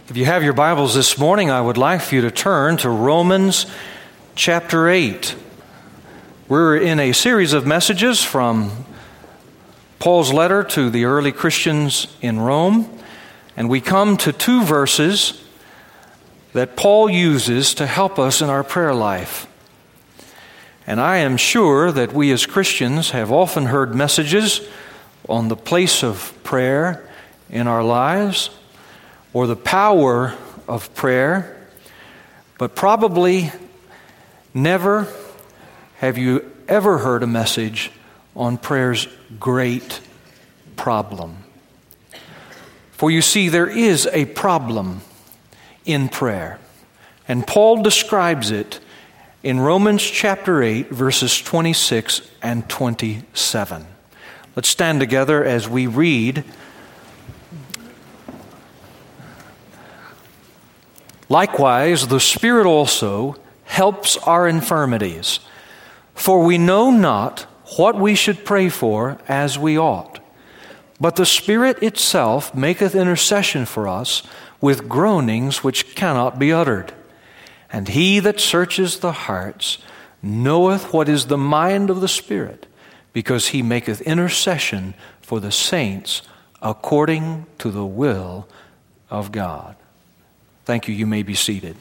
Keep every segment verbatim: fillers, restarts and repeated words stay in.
If you have your Bibles this morning, I would like for you to turn to Romans chapter eight. We're in a series of messages from Paul's letter to the early Christians in Rome, and we come to two verses that Paul uses to help us in our prayer life. And I am sure that we as Christians have often heard messages on the place of prayer in our lives, or the power of prayer, but probably never have you ever heard a message on prayer's great problem. For you see, there is a problem in prayer, and Paul describes it in Romans chapter eight, verses twenty-six and twenty-seven. Let's stand together as we read. Likewise, the Spirit also helps our infirmities, for we know not what we should pray for as we ought. But the Spirit itself maketh intercession for us with groanings which cannot be uttered. And he that searches the hearts knoweth what is the mind of the Spirit, because he maketh intercession for the saints according to the will of God. Thank you. You may be seated.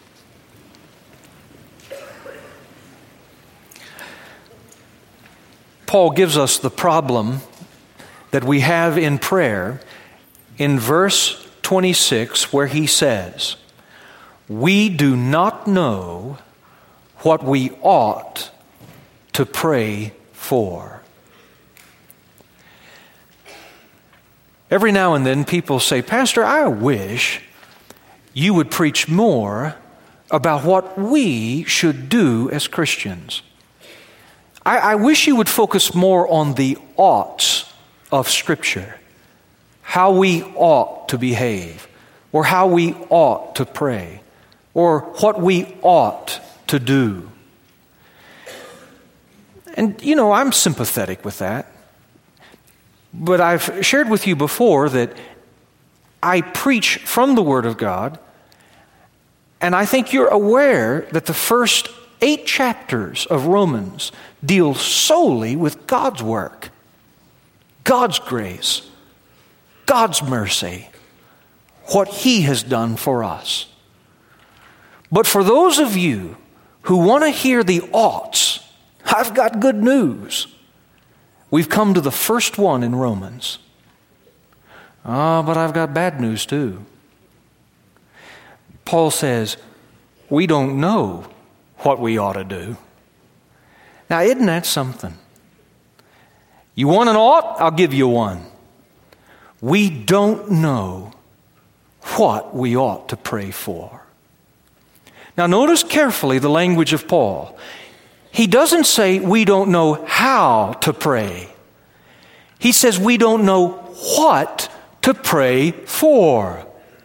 Paul gives us the problem that we have in prayer in verse twenty-six, where he says, "We do not know what we ought to pray for." Every now and then people say, "Pastor, I wish you would preach more about what we should do as Christians. I, I wish you would focus more on the oughts of Scripture, how we ought to behave, or how we ought to pray, or what we ought to do." And, you know, I'm sympathetic with that. But I've shared with you before that I preach from the Word of God, and I think you're aware that the first eight chapters of Romans deal solely with God's work, God's grace, God's mercy, what He has done for us. But for those of you who want to hear the oughts, I've got good news. We've come to the first one in Romans. Ah, oh, but I've got bad news too. Paul says, we don't know what we ought to do. Now, isn't that something? You want an ought? I'll give you one. We don't know what we ought to pray for. Now, notice carefully the language of Paul. He doesn't say we don't know how to pray. He says we don't know what to pray for.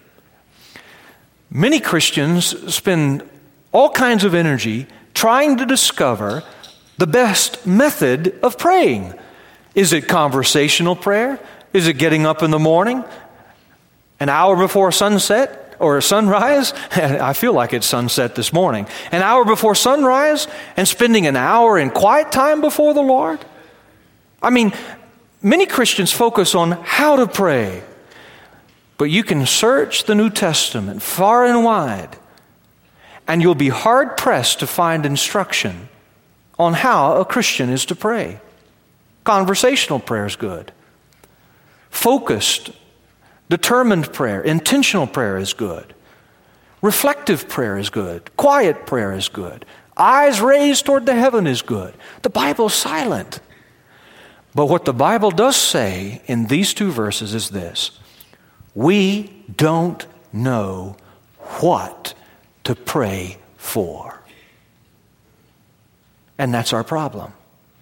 Many Christians spend all kinds of energy trying to discover the best method of praying. Is it conversational prayer? Is it getting up in the morning, an hour before sunset or sunrise? I feel like it's sunset this morning. An hour before sunrise and spending an hour in quiet time before the Lord? I mean, many Christians focus on how to pray. But you can search the New Testament far and wide, and you'll be hard-pressed to find instruction on how a Christian is to pray. Conversational prayer is good. Focused, determined prayer, intentional prayer is good. Reflective prayer is good. Quiet prayer is good. Eyes raised toward the heaven is good. The Bible's silent. But what the Bible does say in these two verses is this: we don't know what to pray for. And that's our problem.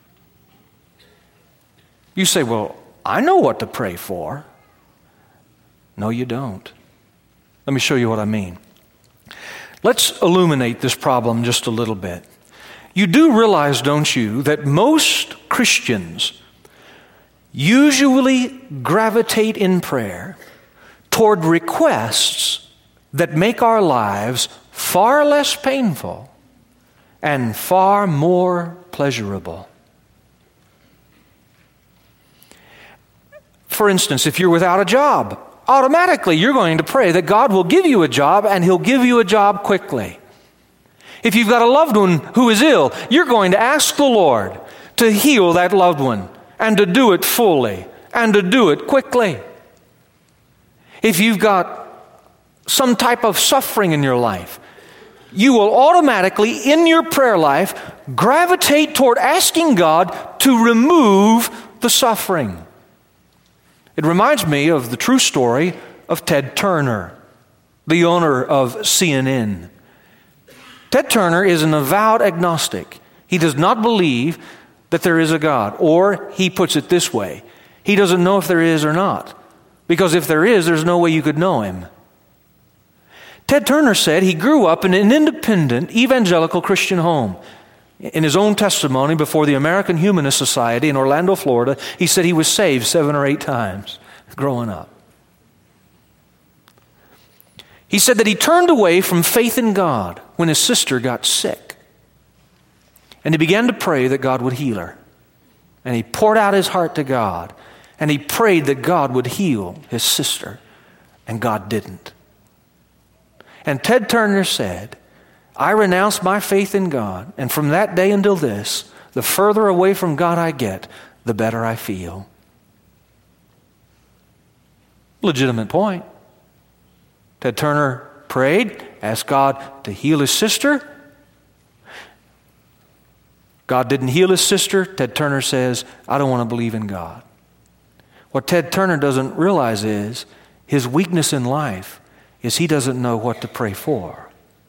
You say, well, I know what to pray for. No, you don't. Let me show you what I mean. Let's illuminate this problem just a little bit. You do realize, don't you, that most Christians usually gravitate in prayer toward requests that make our lives far less painful and far more pleasurable. For instance, if you're without a job, automatically you're going to pray that God will give you a job, and He'll give you a job quickly. If you've got a loved one who is ill, you're going to ask the Lord to heal that loved one, and to do it fully, and to do it quickly. If you've got some type of suffering in your life, you will automatically, in your prayer life, gravitate toward asking God to remove the suffering. It reminds me of the true story of Ted Turner, the owner of C N N. Ted Turner is an avowed agnostic. He does not believe that there is a God. Or, he puts it this way, he doesn't know if there is or not. Because if there is, there's no way you could know Him. Ted Turner said he grew up in an independent, evangelical Christian home. In his own testimony before the American Humanist Society in Orlando, Florida, he said he was saved seven or eight times growing up. He said that he turned away from faith in God when his sister got sick. And he began to pray that God would heal her. And he poured out his heart to God. And he prayed that God would heal his sister. And God didn't. And Ted Turner said, I renounced my faith in God, and from that day until this, the further away from God I get, the better I feel. Legitimate point. Ted Turner prayed, asked God to heal his sister. God didn't heal his sister. Ted Turner says, I don't want to believe in God. What Ted Turner doesn't realize is his weakness in life is he doesn't know what to pray for.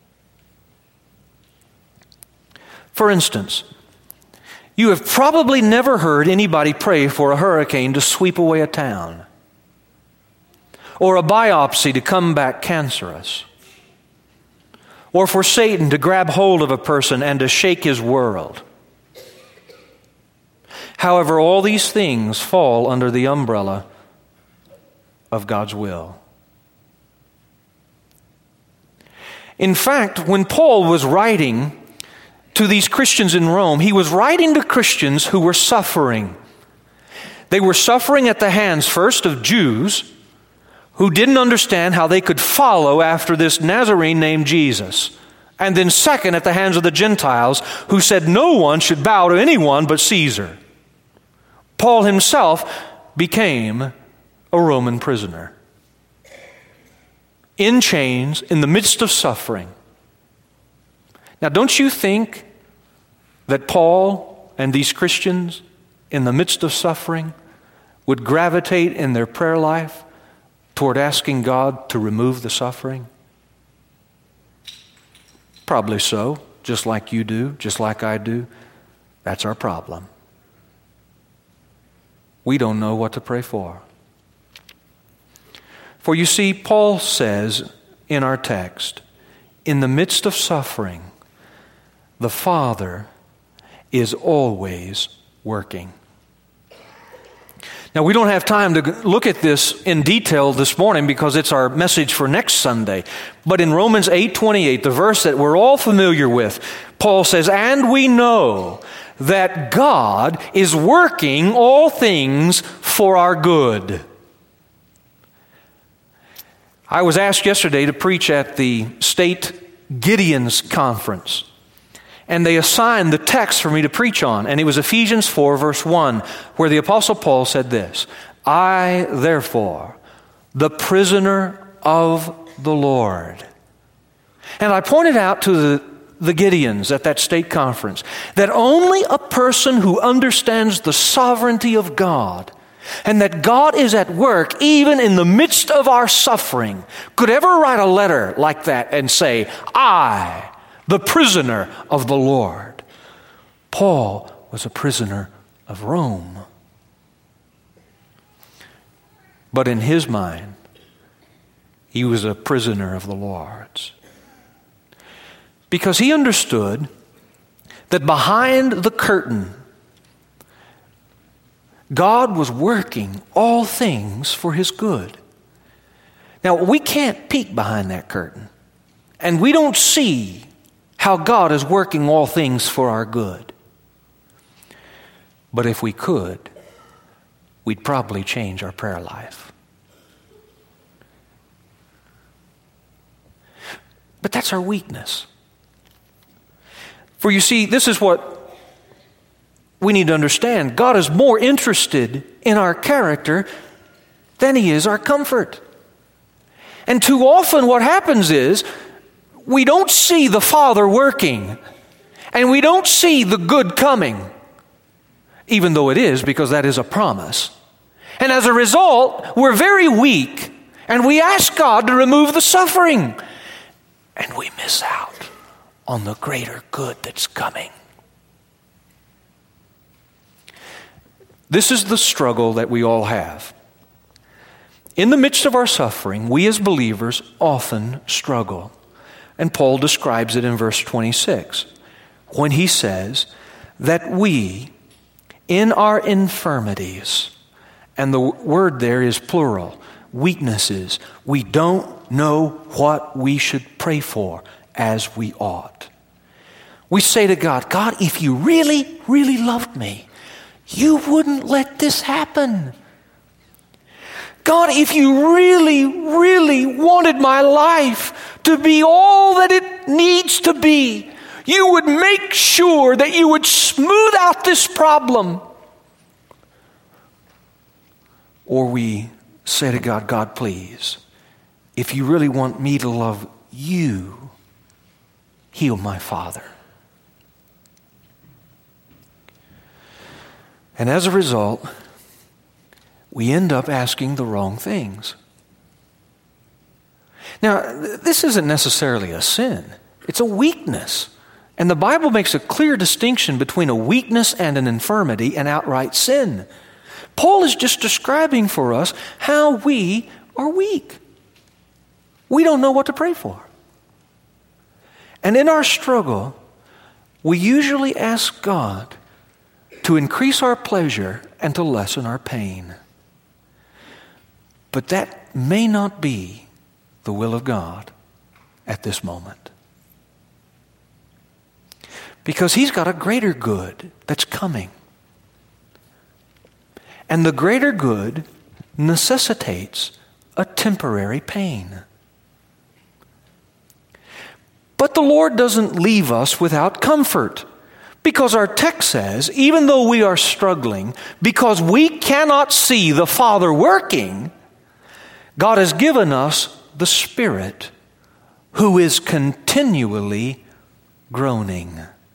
For instance, you have probably never heard anybody pray for a hurricane to sweep away a town, or a biopsy to come back cancerous, or for Satan to grab hold of a person and to shake his world. However, all these things fall under the umbrella of God's will. In fact, when Paul was writing to these Christians in Rome, he was writing to Christians who were suffering. They were suffering at the hands first of Jews who didn't understand how they could follow after this Nazarene named Jesus. And then second, at the hands of the Gentiles who said no one should bow to anyone but Caesar. Paul himself became a Roman prisoner, in chains, in the midst of suffering. Now, don't you think that Paul and these Christians in the midst of suffering would gravitate in their prayer life toward asking God to remove the suffering? Probably so, just like you do, just like I do. That's our problem. We don't know what to pray for. For you see, Paul says in our text, in the midst of suffering, the Father is always working. Now, we don't have time to look at this in detail this morning because it's our message for next Sunday. But in Romans eight twenty-eight, the verse that we're all familiar with, Paul says, and we know that God is working all things for our good. I was asked yesterday to preach at the state Gideon's conference. And they assigned the text for me to preach on. And it was Ephesians four, verse one, where the Apostle Paul said this, I, therefore, the prisoner of the Lord. And I pointed out to the, the Gideons at that state conference that only a person who understands the sovereignty of God and that God is at work even in the midst of our suffering could ever write a letter like that and say, I, the prisoner of the Lord. Paul was a prisoner of Rome. But in his mind, he was a prisoner of the Lord's. Because he understood that behind the curtain, God was working all things for his good. Now, we can't peek behind that curtain, and we don't see how God is working all things for our good. But if we could, we'd probably change our prayer life. But that's our weakness. For you see, this is what we need to understand. God is more interested in our character than He is our comfort. And too often what happens is we don't see the Father working, and we don't see the good coming, even though it is, because that is a promise. And as a result, we're very weak, and we ask God to remove the suffering, and we miss out on the greater good that's coming. This is the struggle that we all have. In the midst of our suffering, we as believers often struggle. And Paul describes it in verse twenty-six, when he says that we, in our infirmities, and the word there is plural, weaknesses, we don't know what we should pray for as we ought. We say to God, God, if you really, really loved me, you wouldn't let this happen. God, if you really, really wanted my life to be all that it needs to be, you would make sure that you would smooth out this problem. Or we say to God, God, please, if you really want me to love you, heal my father. And as a result, we end up asking the wrong things. Now, this isn't necessarily a sin. It's a weakness. And the Bible makes a clear distinction between a weakness and an infirmity and outright sin. Paul is just describing for us how we are weak. We don't know what to pray for. And in our struggle, we usually ask God to increase our pleasure and to lessen our pain. But that may not be the will of God at this moment. Because He's got a greater good that's coming. And the greater good necessitates a temporary pain. But the Lord doesn't leave us without comfort. Because our text says, even though we are struggling, because we cannot see the Father working, God has given us the Spirit who is continually groaning.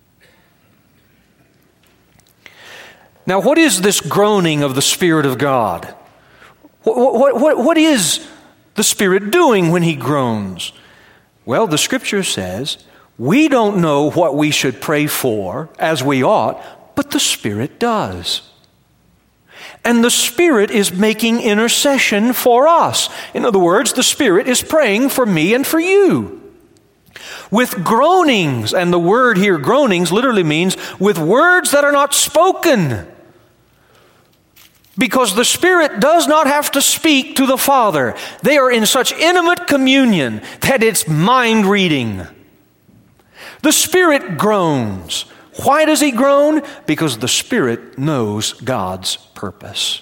Now, what is this groaning of the Spirit of God? What, what, what, what is the Spirit doing when He groans? Well, the Scripture says, we don't know what we should pray for as we ought, but the Spirit does. And the Spirit is making intercession for us. In other words, the Spirit is praying for me and for you. With groanings, and the word here, groanings, literally means with words that are not spoken. Because the Spirit does not have to speak to the Father. They are in such intimate communion that it's mind reading. The Spirit groans. Why does He groan? Because the Spirit knows God's purpose.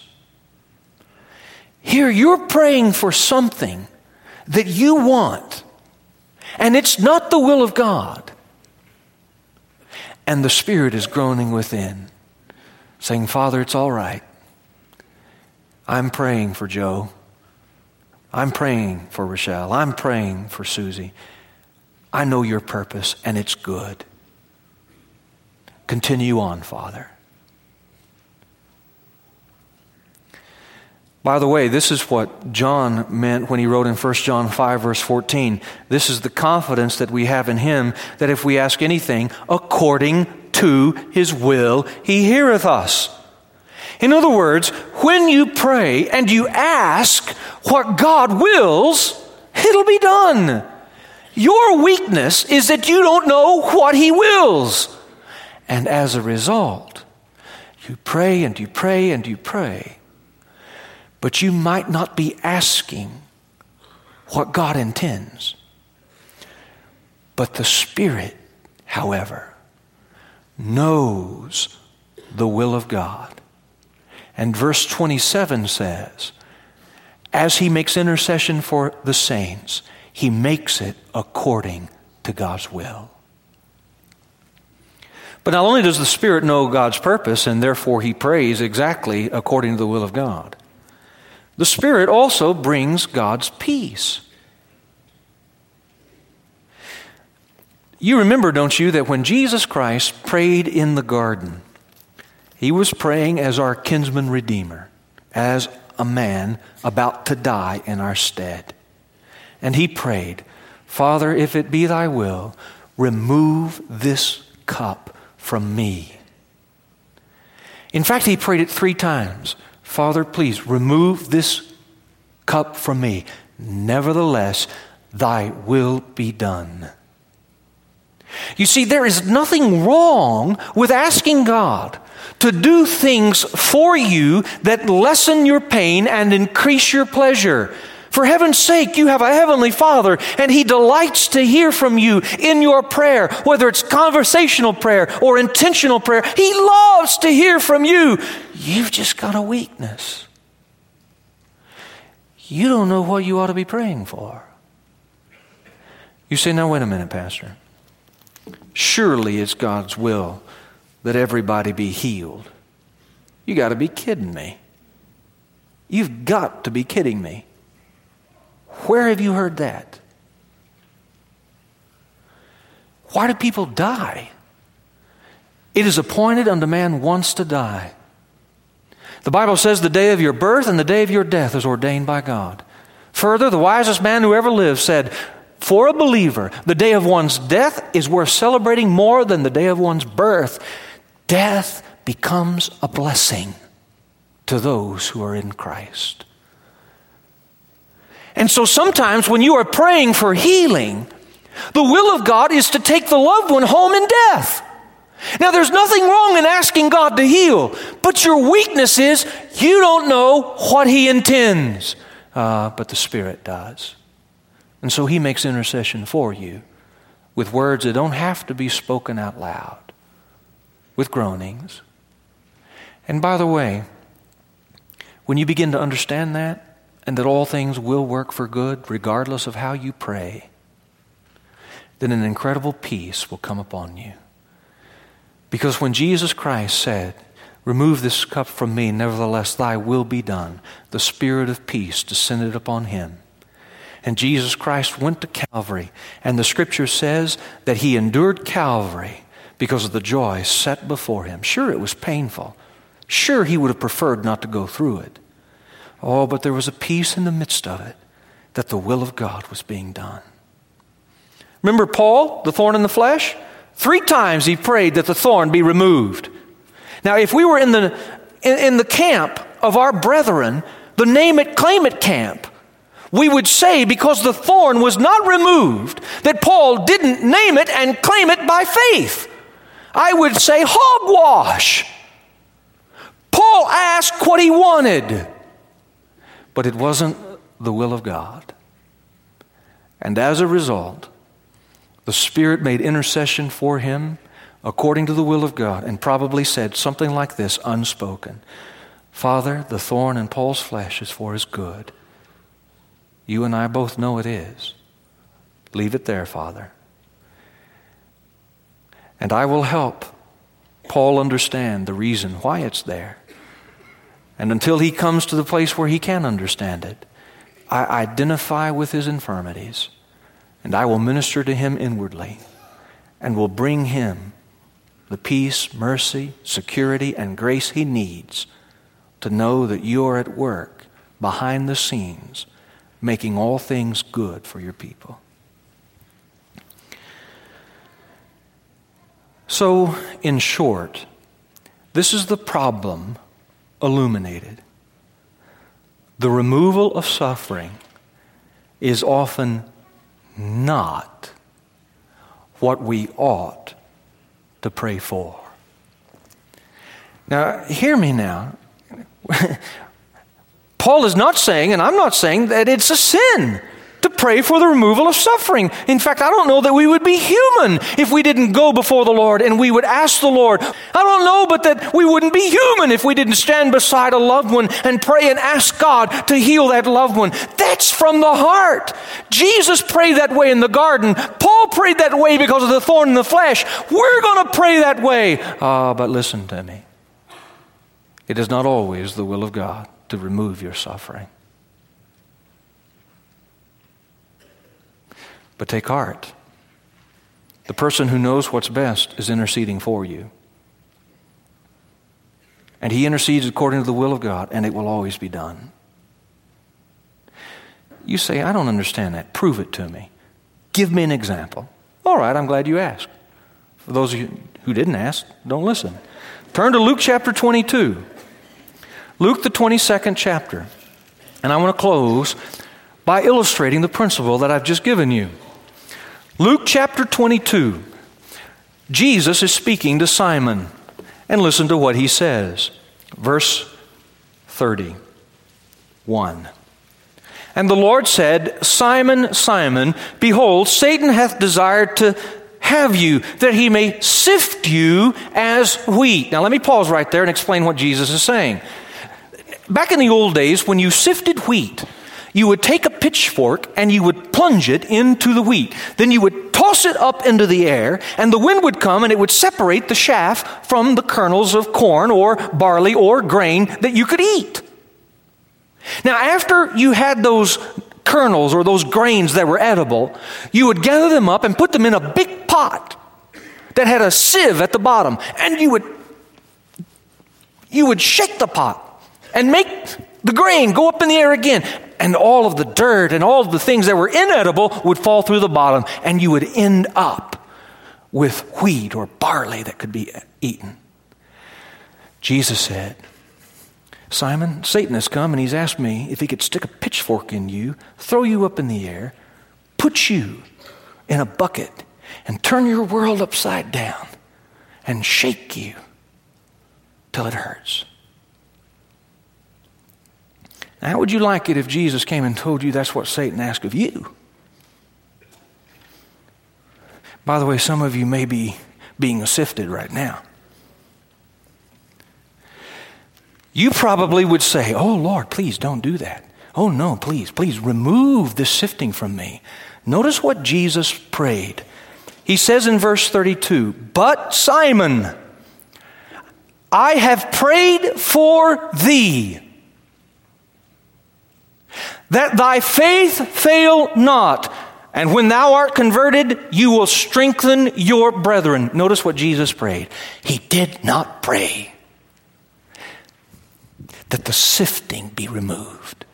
Here you're praying for something that you want, and it's not the will of God. And the Spirit is groaning within, saying, Father, it's all right. I'm praying for Joe. I'm praying for Rochelle. I'm praying for Susie. I know your purpose, and it's good. Continue on, Father. By the way, this is what John meant when he wrote in First John five, verse fourteen. This is the confidence that we have in Him, that if we ask anything according to His will, He heareth us. In other words, when you pray and you ask what God wills, it'll be done. Your weakness is that you don't know what He wills. And as a result, you pray and you pray and you pray. But you might not be asking what God intends. But the Spirit, however, knows the will of God. And verse twenty-seven says, as he makes intercession for the saints, he makes it according to God's will. But not only does the Spirit know God's purpose, and therefore he prays exactly according to the will of God, the Spirit also brings God's peace. You remember, don't you, that when Jesus Christ prayed in the garden, he was praying as our kinsman redeemer, as a man about to die in our stead. And he prayed, Father, if it be thy will, remove this cup from me. In fact, he prayed it three times. Father, please remove this cup from me. Nevertheless, thy will be done. You see, there is nothing wrong with asking God to do things for you that lessen your pain and increase your pleasure. For heaven's sake, you have a heavenly Father, and He delights to hear from you in your prayer, whether it's conversational prayer or intentional prayer. He loves to hear from you. You've just got a weakness. You don't know what you ought to be praying for. You say, now wait a minute, Pastor. Surely it's God's will that everybody be healed. You got to be kidding me. You've got to be kidding me. Where have you heard that? Why do people die? It is appointed unto man once to die. The Bible says the day of your birth and the day of your death is ordained by God. Further, the wisest man who ever lived said, for a believer, the day of one's death is worth celebrating more than the day of one's birth. Death becomes a blessing to those who are in Christ. And so sometimes when you are praying for healing, the will of God is to take the loved one home in death. Now, there's nothing wrong in asking God to heal, but your weakness is you don't know what He intends, uh, but the Spirit does. And so He makes intercession for you with words that don't have to be spoken out loud, with groanings. And by the way, when you begin to understand that, and that all things will work for good regardless of how you pray, then an incredible peace will come upon you. Because when Jesus Christ said, remove this cup from me, nevertheless thy will be done, the Spirit of peace descended upon Him. And Jesus Christ went to Calvary, and the Scripture says that He endured Calvary because of the joy set before Him. Sure, it was painful. Sure, He would have preferred not to go through it. Oh, but there was a peace in the midst of it, that the will of God was being done. Remember Paul, the thorn in the flesh? Three times he prayed that the thorn be removed. Now, if we were in the in, in the camp of our brethren, the name it, claim it camp, we would say, because the thorn was not removed, that Paul didn't name it and claim it by faith. I would say hogwash. Paul asked what he wanted, but it wasn't the will of God. And as a result, the Spirit made intercession for him according to the will of God, and probably said something like this, unspoken. Father, the thorn in Paul's flesh is for his good. You and I both know it is. Leave it there, Father. And I will help Paul understand the reason why it's there. And until he comes to the place where he can understand it, I identify with his infirmities, and I will minister to him inwardly, and will bring him the peace, mercy, security, and grace he needs to know that you are at work behind the scenes, making all things good for your people. So, in short, this is the problem illuminated. The removal of suffering is often not what we ought to pray for. Now, hear me now. Paul is not saying, and I'm not saying, that it's a sin to pray for the removal of suffering. In fact, I don't know that we would be human if we didn't go before the Lord and we would ask the Lord. I don't know but that we wouldn't be human if we didn't stand beside a loved one and pray and ask God to heal that loved one. That's from the heart. Jesus prayed that way in the garden. Paul prayed that way because of the thorn in the flesh. We're going to pray that way. Ah, uh, but listen to me. It is not always the will of God to remove your suffering. But take heart. The person who knows what's best is interceding for you. And he intercedes according to the will of God, and it will always be done. You say, I don't understand that. Prove it to me. Give me an example. All right, I'm glad you asked. For those of you who didn't ask, don't listen. Turn to Luke chapter twenty-two. Luke the twenty-second chapter. And I want to close by illustrating the principle that I've just given you. Luke chapter twenty-two. Jesus is speaking to Simon. And listen to what he says. Verse thirty-one. And the Lord said, Simon, Simon, behold, Satan hath desired to have you, that he may sift you as wheat. Now let me pause right there and explain what Jesus is saying. Back in the old days, when you sifted wheat, you would take a pitchfork and you would plunge it into the wheat. Then you would toss it up into the air, and the wind would come and it would separate the chaff from the kernels of corn or barley or grain that you could eat. Now, after you had those kernels or those grains that were edible, you would gather them up and put them in a big pot that had a sieve at the bottom, and you would you would shake the pot and make the grain go up in the air again, and all of the dirt and all of the things that were inedible would fall through the bottom, and you would end up with wheat or barley that could be eaten. Jesus said, Simon, Satan has come and he's asked me if he could stick a pitchfork in you, throw you up in the air, put you in a bucket, and turn your world upside down and shake you till it hurts. Now, how would you like it if Jesus came and told you that's what Satan asked of you? By the way, some of you may be being sifted right now. You probably would say, oh, Lord, please don't do that. Oh, no, please, please remove this sifting from me. Notice what Jesus prayed. He says in verse thirty-two, but Simon, I have prayed for thee, that thy faith fail not. And when thou art converted, you will strengthen your brethren. Notice what Jesus prayed. He did not pray that the sifting be removed.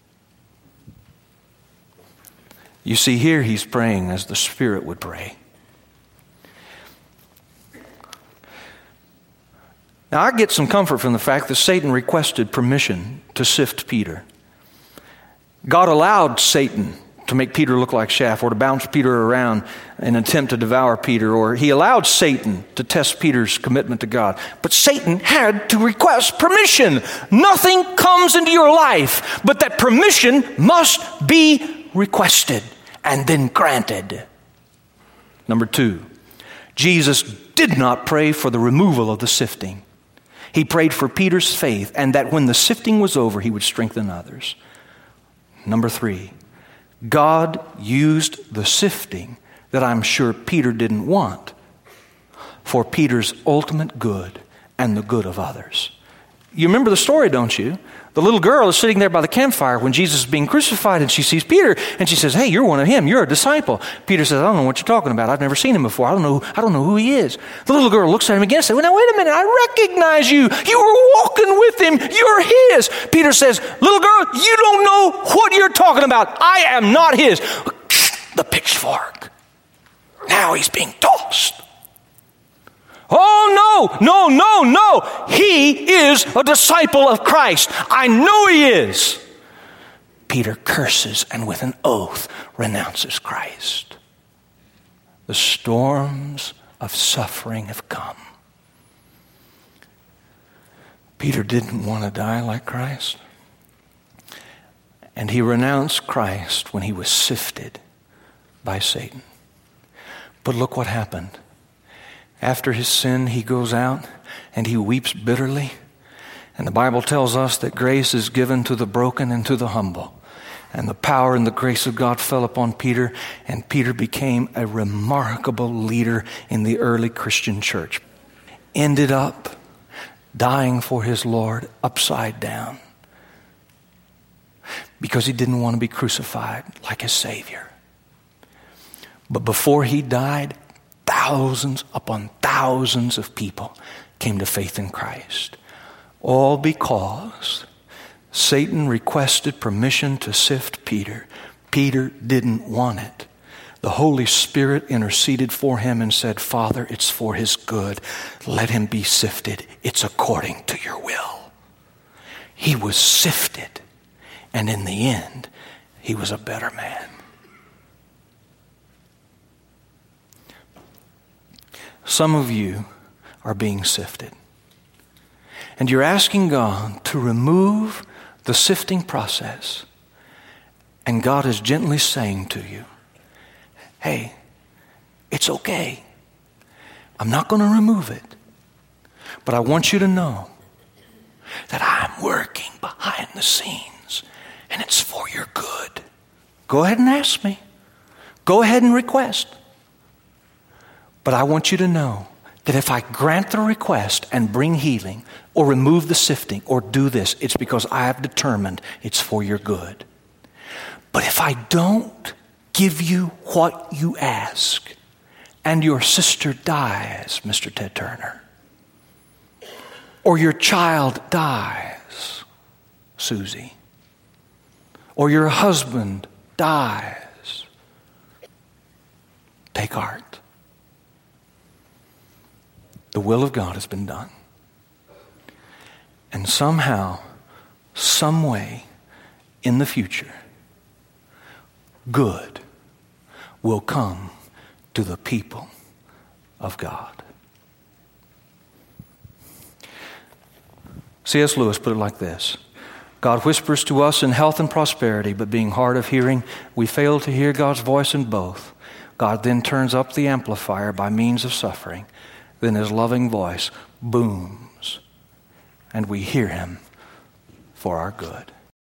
You see, here he's praying as the Spirit would pray. Now, I get some comfort from the fact that Satan requested permission to sift Peter. God allowed Satan to make Peter look like chaff, or to bounce Peter around in an attempt to devour Peter, or he allowed Satan to test Peter's commitment to God. But Satan had to request permission. Nothing comes into your life, but that permission must be requested and then granted. Number two, Jesus did not pray for the removal of the sifting. He prayed for Peter's faith, and that when the sifting was over, he would strengthen others. Number three, God used the sifting that I'm sure Peter didn't want for Peter's ultimate good and the good of others. You remember the story, don't you? The little girl is sitting there by the campfire when Jesus is being crucified, and she sees Peter, and she says, hey, you're one of him. You're a disciple. Peter says, I don't know what you're talking about. I've never seen him before. I don't know, I don't know who he is. The little girl looks at him again and says, well, now, wait a minute. I recognize you. You were walking with him. You're his. Peter says, little girl, you don't know what you're talking about. I am not his. The pitchfork. Now he's being tossed. Oh, no, no, no, no. He is a disciple of Christ. I know he is. Peter curses and with an oath renounces Christ. The storms of suffering have come. Peter didn't want to die like Christ. And he renounced Christ when he was sifted by Satan. But look what happened. After his sin, he goes out and he weeps bitterly. And the Bible tells us that grace is given to the broken and to the humble. And the power and the grace of God fell upon Peter, and Peter became a remarkable leader in the early Christian church. Ended up dying for his Lord upside down because he didn't want to be crucified like his Savior. But before he died, thousands upon thousands of people came to faith in Christ. All because Satan requested permission to sift Peter. Peter didn't want it. The Holy Spirit interceded for him and said, Father, it's for his good. Let him be sifted. It's according to your will. He was sifted. And in the end, he was a better man. Some of you are being sifted. And you're asking God to remove the sifting process. And God is gently saying to you, hey, it's okay. I'm not going to remove it. But I want you to know that I'm working behind the scenes and it's for your good. Go ahead and ask me. Go ahead and request. But I want you to know that if I grant the request and bring healing or remove the sifting or do this, it's because I have determined it's for your good. But if I don't give you what you ask and your sister dies, Mister Ted Turner, or your child dies, Susie, or your husband dies, take heart. The will of God has been done. And somehow, some way, in the future, good will come to the people of God. C S Lewis put it like this: God whispers to us in health and prosperity, but being hard of hearing, we fail to hear God's voice in both. God then turns up the amplifier by means of suffering. Then his loving voice booms, and we hear him for our good.